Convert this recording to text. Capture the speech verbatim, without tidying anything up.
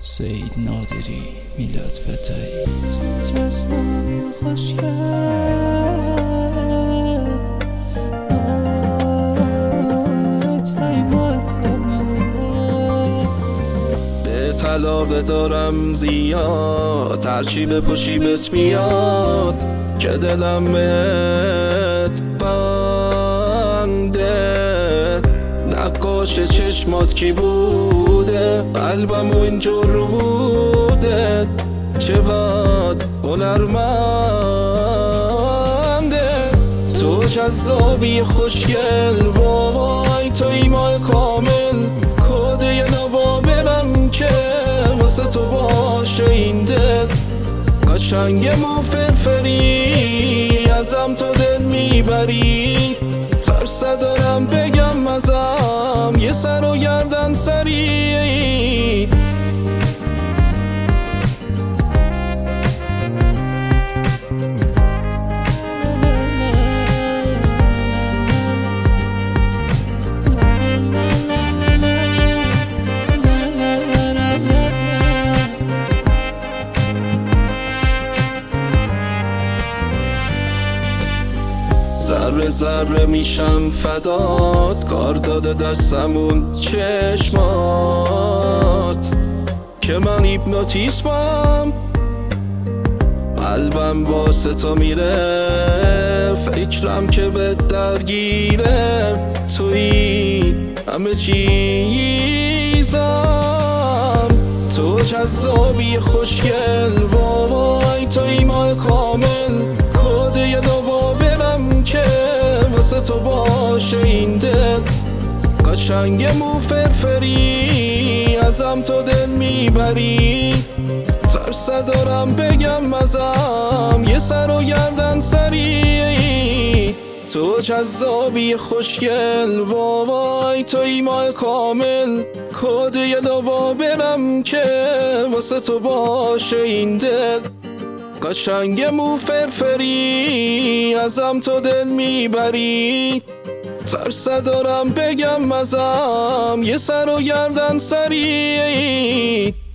سید نادری میلاد فتایی. تو جذابی خوشگل به طلاق دارم زیاد، هرچی بپوشی بهت میاد که دلم بهت بنده. نقاش چشمات کی بوده، قلبم و اینجور روده، چقدر هنرمنده. تو جذابی خوشگل، وای تو ایمان کامل، کد یه نوابرم که واسه تو باشه این دل. قشنگم و فرفری، ازم تو دل میبری، ترس دارم بگم ازم یه سر و گردن سری. ذره ذره میشم فدات، کار داده دستمون چشمات که من هیپنوتیزمم، قلبم واسه تو میره، فکرم که به درگیره، توی همه چیزم. تو جذابی خوشگل، وای تو ایمان کامل، کد یه نوابرم که واسه تو باشه این دل. قشنگم و فرفری، ازم تو دل میبری، ترس دارم بگم ازم یه سر و گردن سری. تو جذابی خوشگل، وای تو ایمان کامل، کد یه نوابرم که واسه تو باشه این دل. قشنگم و فرفری، ازم تو دل میبری، ترس دارم بگم ازم یه سر و گردن سری.